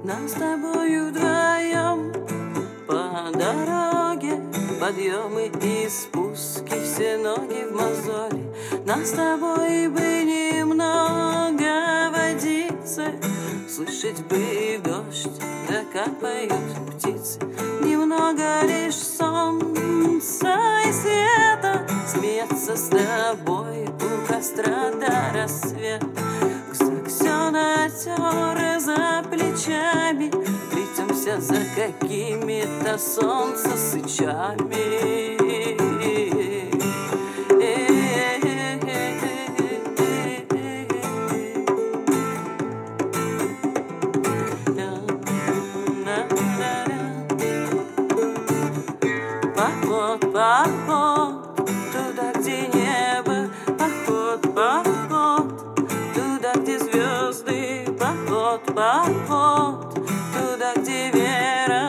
Нас с тобою вдвоем по дороге, подъемы и спуски, все ноги в мозоли. Нас с тобой бы немного водиться, слышать бы дождь, да как поют птицы. Немного лишь солнца и света, смеяться с тобой у костра до рассвета. Все натер за плечами, плетемся за какими-то солнцесычами. Поход, поход, туда, где небо, поход, поход, туда, где звезды, поход, поход, туда, где вера.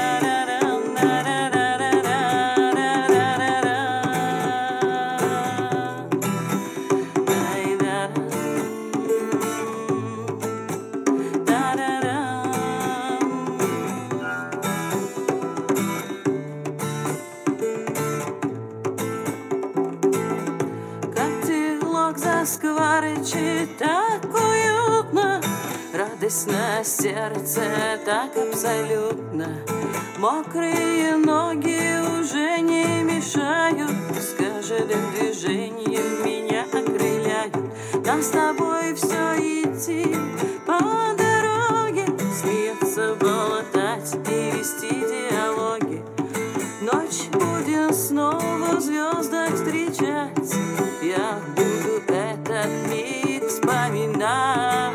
Скворчит так уютно, радость на сердце так абсолютно. Мокрые ноги уже не мешают, с каждым движением меня окрыляют. Нам с тобой все идти по дороге, смеяться, болтать и вести диалоги. Ночь будем снова в звездах встречать, я буду этот миг вспоминать.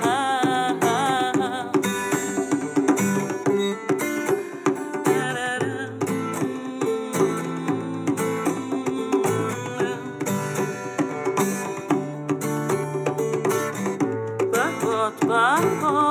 Поход, поход.